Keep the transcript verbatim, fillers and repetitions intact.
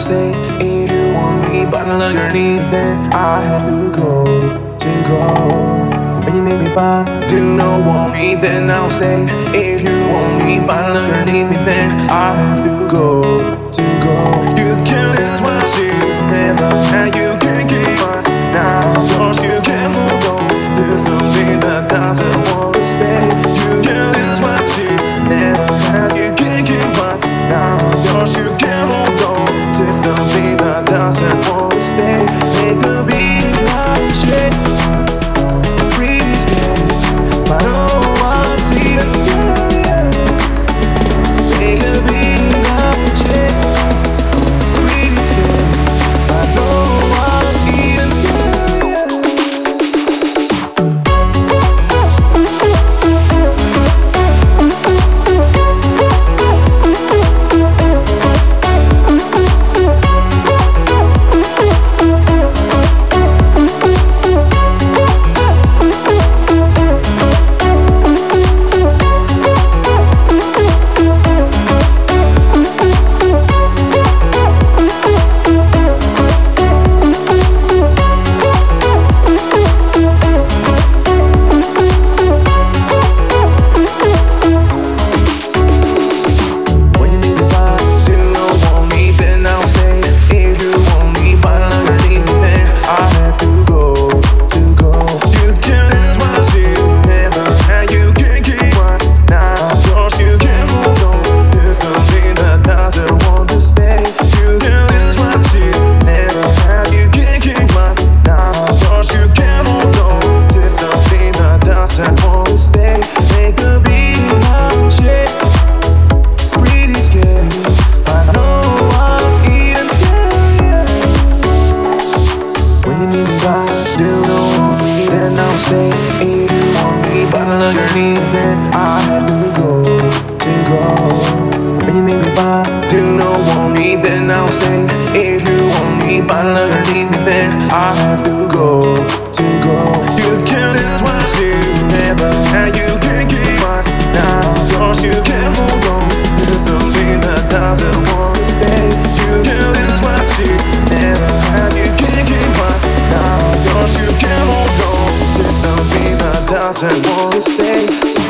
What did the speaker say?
say if you want me, but look underneath, then I have to go, to go. When you make me buy, do not want me, then I'll say if you want me, but underneath me, then I have to go, to go. You can lose what you never had, you can keep us now, cause you can hold on to something that doesn't want to stay. You can lose what you never had, you can keep us now, cause you can hold on to something that doesn't want to stay. It could be like shit, it's pretty scary, but oh, what's even scarier? It could be like shit, it's pretty scary, but oh, what's even scarier? Say if you want me, but underneath, then I have to go, to go. When you make me buy, do not want me, then I'll say if you want me, but underneath me, then I have to go, to go. You can lose what you never had, you can keep us now, cause you can hold on to something that doesn't want to stay. You can lose what you never had, you can keep us now, cause you can hold on to something that doesn't want to stay.